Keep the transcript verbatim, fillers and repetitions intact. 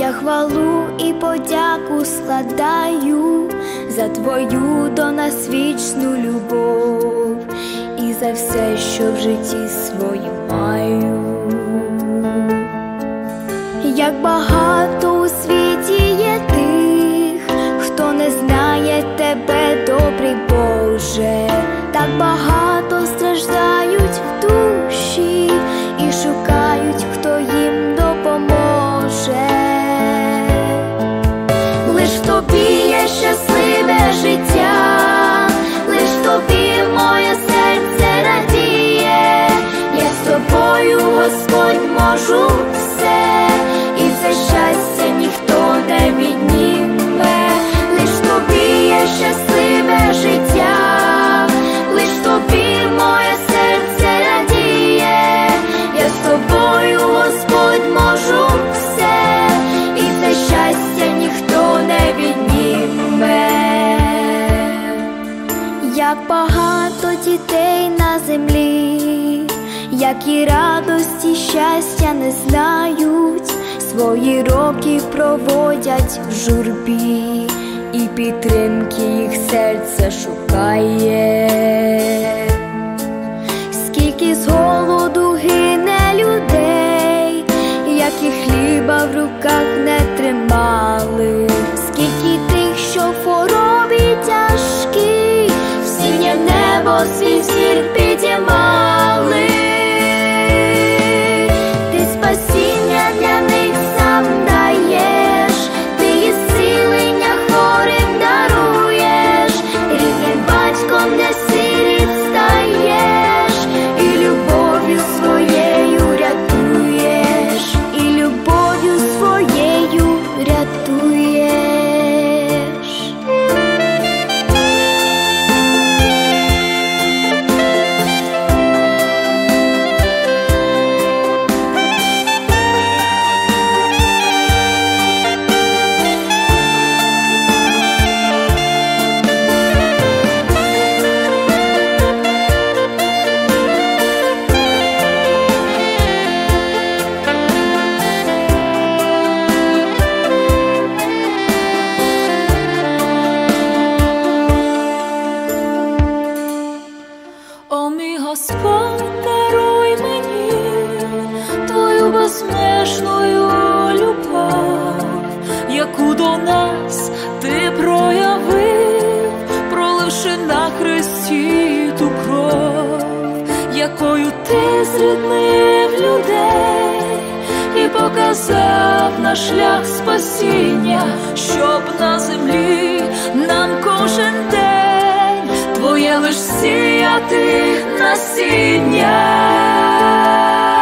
Я хвалу і подяку складаю за Твою до нас вічну любов і за все, що в житті своїм маю. Як багато у світі є тих, хто не знає Тебе, добрий Боже, так багато страждають в душі і шукають, хто їм допоможе. Лиш в Тобі є щасливе життя, лиш в Тобі моє серце радіє. Я з Тобою, Господь, можу все, і це щастя ніхто не відніме. Лиш в Тобі є щасливе життя, лиш в Тобі моє серце радіє. Я з Тобою, Господь, можу все, і це щастя ніхто не відніме. Як багато дітей на землі, які радості, щастя не знають, свої роки проводять в журбі, і підтримки їх серце шукає. Скільки з голоду гине людей, які хліба в руках не тримали, скільки тих, що в хворобі тяжкій, в синє небо свій зір підіймали. Ти спасіння для них сам даєш, ти і зцілення хворим даруєш, рідним батьком для сиріт стаєш, і любов'ю своєю рятуєш, і любов'ю своєю рятуєш. О, мій Господь, даруй мені Твою безмежною любов, яку до нас Ти проявив, проливши на хресті ту кров, якою Ти зріднив людей і показав наш шлях спасіння, щоб на землі нам кожен день Твоє лиш сіяти насіння.